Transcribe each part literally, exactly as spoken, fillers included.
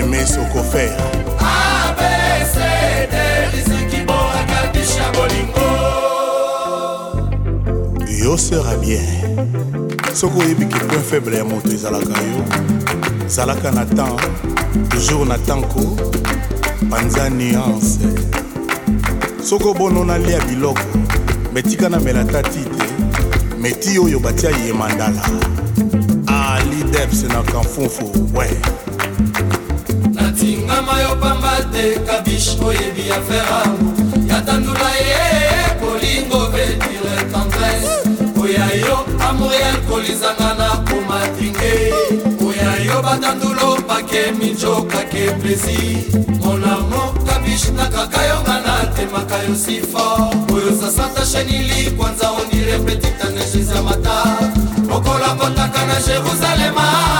Aimé Sokofer A B C D Riziki Boraka Bisha Bolingo. Yo sera bien. Soko yebi ki point faible ya moto ezalaka yo. Zalaka na temps, toujours na tanko, panza nuance. Soko bono na lia biloko, metika na melata tite, meti oyo batia ye mandala. Ali Debs na kamfunfu, ouais. Natinga mayo pambate kabish oyebi aferamu. Yatandula ye Bolingo veut dire tendresse. Oyayo amour et alcoolisanga na kumatinge. Oyayo batandulo pake minjoka ke plaisir. Mon amour kabish na kakayo ngana te makayo si fort. Oyo sasata chenili kwanza onire petita nejiza mata. Okola kotaka na Jérusalem.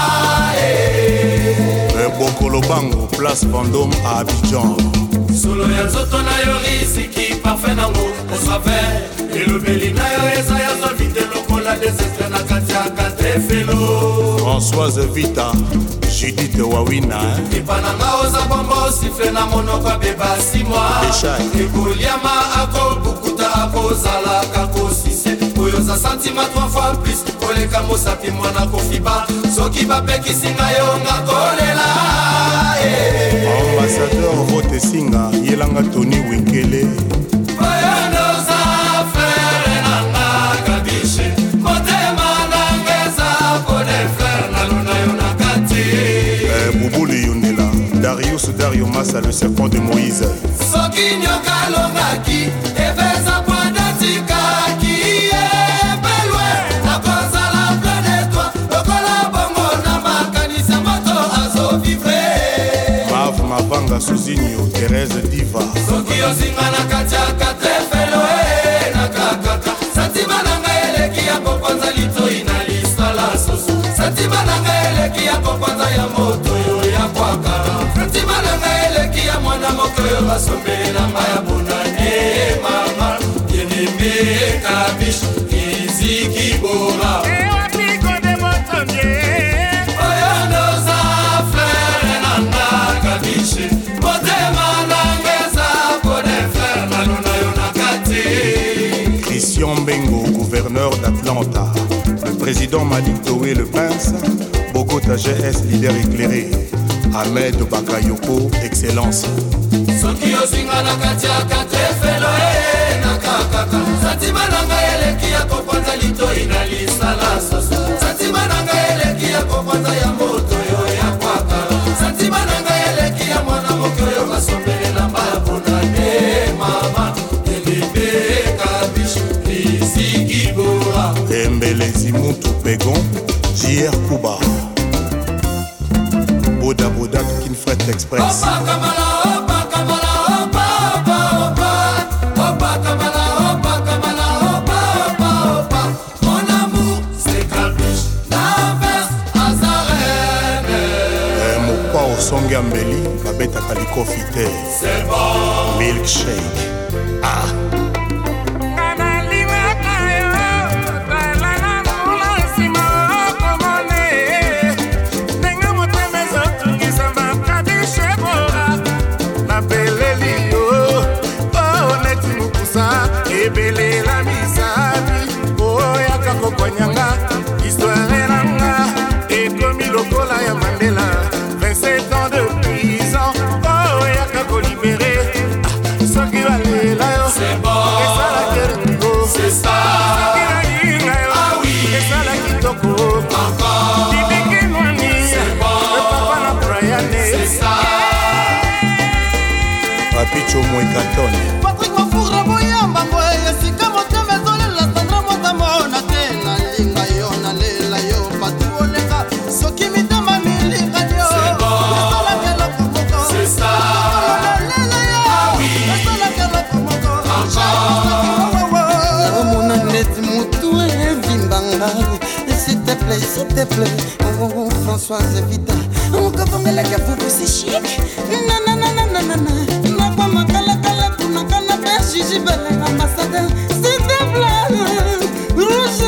Bokolo Bango, place Vendôme à Abidjan. Solo ya nzoto na yo risiki parfait nango osave. Elobeli na yo eza ya zo vite lokola desestre na kati ya katefelo. Françoise Vita, Judith Wawina Ipananga oza bombo sifle na monoko beba si moi. Ekoliama ako bukuta ako zala kako sise. Oyo za santima trois fois plus. Koleka mosapi mwana kofiba. Soki bapekisinga yo nga kolela. Ambassadeur Vote Singa, Yelanga Tony Winkele. Boubouli Yundela, Darius Dario Massa, le serpent de Moïse. Soki nyoka longaki, ebeza poindatika ki ebelwe. Nakoza la plein de toi, lokola bongo na makanisa moto azo vivre. Mav Mavanga Suzinho, Thérèse Diva. Soki ozinga na katia katefelo e na kakaka. Santima nanga eleki ya kokwanza lito ina lisala soso. Santima nanga eleki ya kokwanza ya moto yo ya kwaka. Santima nanga eleki ya mwana moko yo basombele na maya bonane mama. Yenembe kabish Riziki Bora. Ewa piko de motonye. Oyano za frere nanga kabish. Motema nangeza kone frere naluna yo nakati. Christian Bengo, gouverneur d'Atlanta. Le président Malik Toé, le prince. Bogota G S, leader éclairé. Ahmed Bakayoko, excellence. Soki ozinga na kati ya katefelo e na kakaka. Santima nanga eleki ya kokwanza lito ina lisala soso. Santima nanga eleki ya kokwanza ya moto yo ya kwaka. Santima nanga eleki ya mwana moko yo basombele na mbaya bonane mama. Elebe kabish Riziki Bora. Embelezi Mutu Pegon, J R Kuba. Boda Boda Kinfret Express. Opa kamala, opa kamala, opa, opa, opa. Opa kamala, opa kamala, opa, opa, opa. Mon amour, c'est Kabish, l'inverse, Azarene. Mopa Osonga Mbeli, Babeta Kaliko Fite. C'est bon. Milkshake. Ah. Ebele la misabi, oh ya kako konyanga, histoire nanga, et comme il lokola ya Mandela, vingt-sept ans de prison, oh ya kako libéré, ah, soki valela yo, c'est bon, et ça la kerengo, c'est ça, soki la yo, ah oui, et ça la kitoko, encore, Dibiki Nwani, c'est bon, le papa na Brian, c'est ça, Papicho Mwekatone. Patrick Mafura boyamba ngoye sika motema zolela Sandra motamona tena linga yo na lela yo patu olenga soki mitama milinga yo c'est bon, sola kelo komoko c'est ça, lela yo ah oui, sola kelo komoko encore, omona net mutu evimbanga s'il te plaît s'il te plaît oh Françoise Vita on kabongela ka fuku c'est chic na na na na na na na kwa makala kala kuna kana Gigi Belen ambassadeur s'il te plaît Rouge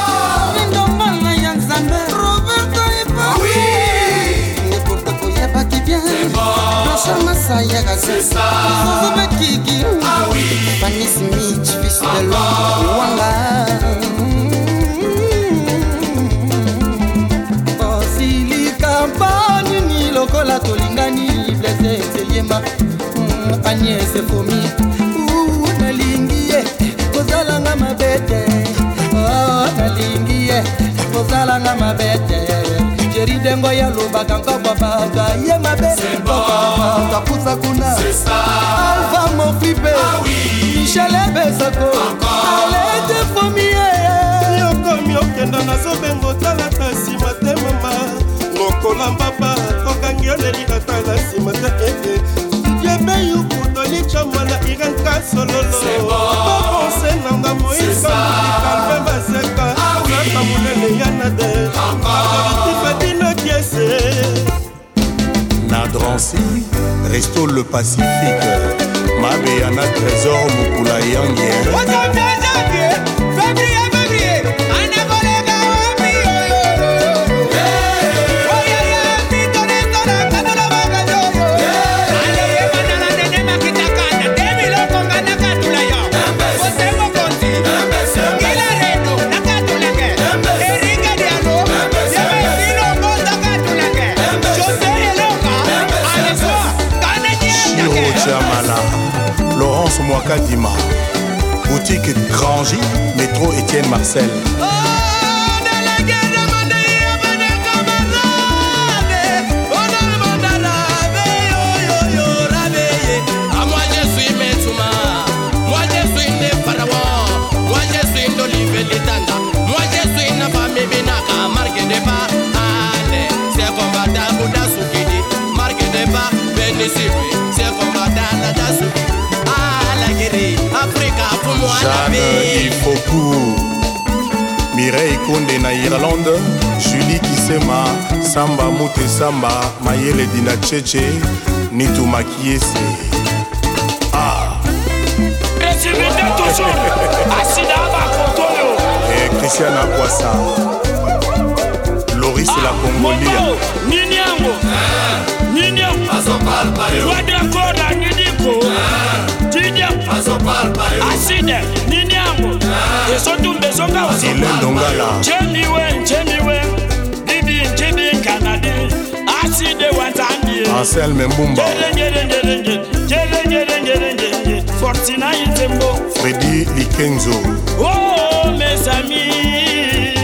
Lindo Mala Yanzambe Roberto Ipa oui, N'importe quoi y'a pas mie c'est fomi nalingi ye kozalanga mabete nalingi ye kozalanga mabete jeri dengo ya lobaka nkoko baba ye mabe kapusa kuna alva moflipe michel ebesako alete fomi yokomi okenda nazobengo talata nsima te mama lokola mbaba kokangi olelika tala nsima te yebeyukutolikya mwana irenka sololo bakonse nanga moikalve baseka naka monene yanade apolitifadina kiese na Drancy Resto le Pacifique Mabeyana Trésor Mukula Yangue Laurence Mouakadima, boutique Grangy, métro Étienne Marcel. Oh, délégué de Mandéa, Mandéa camarade. Oh, dans le monde arabe, yo, yo, yo, rabé. Ah, moi je suis Metsouma, moi je suis né Pharaon, moi je suis d'Olivier Litanda, moi je suis Nafame Binaka, marque de pas, allez, c'est combattant Bouddha Soukidi, marque de pas, Bénicipi, c'est combattant Nada Soukidi. Jeanne Ifoku, Mireille Konde na Irlande, Julie Kisema, Samba Moute Samba, Mayele Dina Cheche, Nitu Makiese. Ah. Précipité toujours, Asida Bakotoyo. Et Christiana Kwassa, Loris ah, la Congolia. Ninyango, Ninyango, Wadakora Nidiko. Aside, Ninyango, et surtout Besonga aussi. Chemiwen, Chemiwen, Bibi, Chemi, Canadi, Aside, Watandi, Anselme Mbumba, forty-nine Zembo, Freddy Likenzo. Oh, mes amis,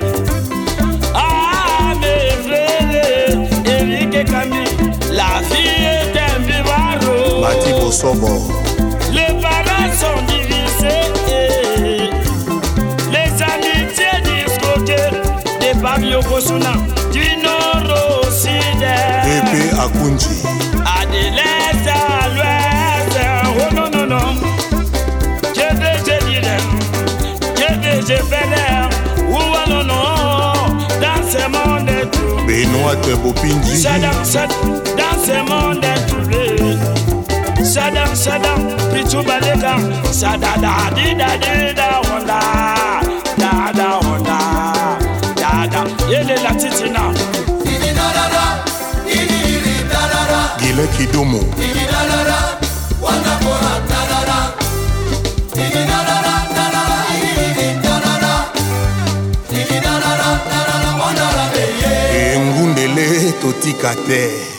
ah, mes frères, Eric et Camille, la vie est un vivaro. Mati Bosobo. Les parents sont divisés, les amitiés disloquées, des Babio Kosuna, du nord au sud, Épée à Kunji, à de l'est à l'ouest. Oh non, non, non, que vais-je dire, que vais-je faire, ou non, non, dans ce monde tout. Benoît Bopinji, dans ce monde troublé. Sadam, Sadam, Pichu Baleka, Sadada, Dida, Dida, Honda, Dada, Honda, Dada, Yele la Titina. Guilin Kidomo, et Ngundele Totikate.